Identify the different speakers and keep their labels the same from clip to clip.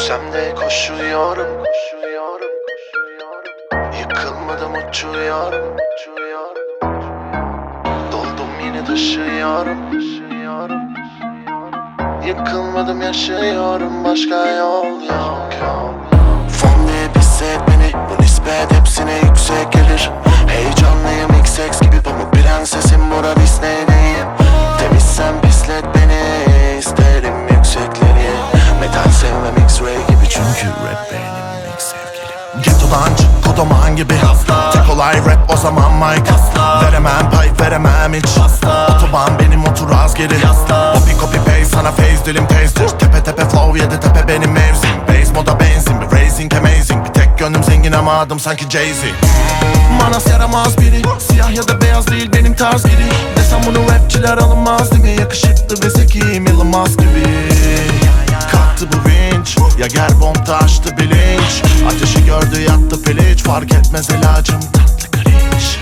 Speaker 1: Düşsem de koşuyorum, yıkılmadım uçuyorum. Doldum yine taşıyorum. Yıkılmadım yaşıyorum, başka yol yok. Fon diye bir set beni, bu nispet hepsine yüksek gelir. Heyecanlıyım X-X gibi pamuk prensesim, Murat Disney'deyim. Temizsen pislet beni, isterim yüksekleri. Metal sevmem X-Ray gibi, çünkü rap benim ilk sevgilim. Ghetto'dan çık kodoman gibi, tek olay rap o zaman mic. Veremem pay veremem hiç, otoban benim otur az geri. Copy paste sana phase dilim taster. Tepe tepe flow yedi tepe benim mevzim. Base moda benzin bir racing amazing. Bir tek gönlüm zengin ama adım sanki Jay-Z. Manas yaramaz biri, siyah ya da beyaz değil benim tarz biri. Desem bunu rapçiler alınmaz değil mi? Yakışıklı ve zekiyim Elon Musk gibi. Kalktı bu vinç, ya ger bombta açtı bilinç. Ateşi gördü yattı piliç, fark etmez ilacım tatlı cringe.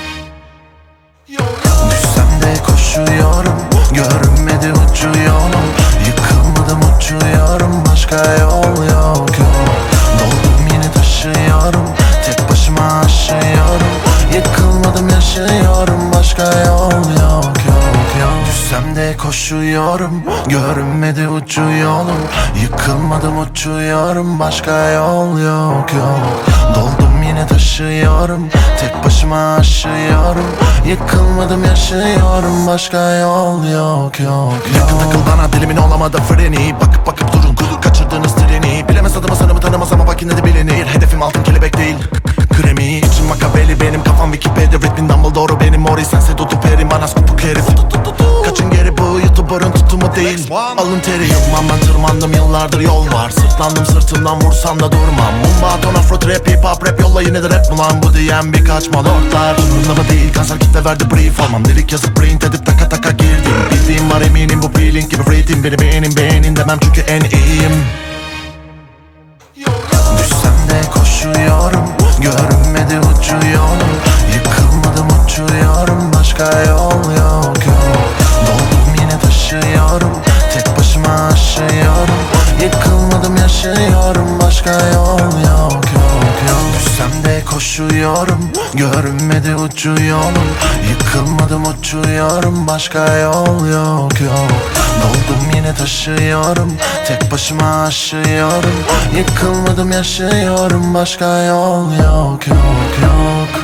Speaker 1: Düşsem de koşuyorum, görünmedi ucu yolum. Yıkılmadım uçuyorum, başka yol yok. Doldum yine taşıyorum, tek başıma aşıyorum. Yıkılmadım yaşıyorum, başka yol yok. Düşsem de koşuyorum, görünmedi ucu yolum. Yıkılmadım uçuyorum, başka yol yok. Doldum yine taşıyorum, tek başıma aşıyorum. Yıkılmadım yaşıyorum, başka yol yok. Yakın takıl bana, dilimin olamadı freni. Bakıp bakıp durun, kaçırdığınız treni. Bilemez adımı sanımı tanımaz ama bak yine de bilinir. Hedefim altın kelebek değil, kremi. İçim makabeli benim, kafam Wikipedia. Ritmin Dumbledore benim, Mori sense tutu peri. Manas kupuk herif. Kaçın geri, bu YouTuber'ın tutumu değil. Alın teri yılmam, ben tırmandım yıllardır yol var. Sırtlandım sırtımdan vursam da durmam. Mumbaton afro trap hip hop rap, yolla yine de rap mi lan bu diyen birkaç malortlar. Umurumda mı değil, kanser kitle verdi brief. Almam lirik yazıp print edip taka taka girdim. Bildiğim var eminim, bu feeling gibi free team. Beni beğenin demem çünkü en iyiyim. Düşsem de koşuyorum, görünmedi ucu yolum. Yıkılmadım uçuyorum, başka yol yok. Doldum yine taşıyorum, tek başıma aşıyorum. Yıkılmadım yaşıyorum, başka yol yok. Düşsem de koşuyorum, görünmedi ucu yolum. Yıkılmadım uçuyorum, başka yol yok. Doldum yine taşıyorum, tek başıma aşıyorum. Yıkılmadım yaşıyorum, başka yol yok.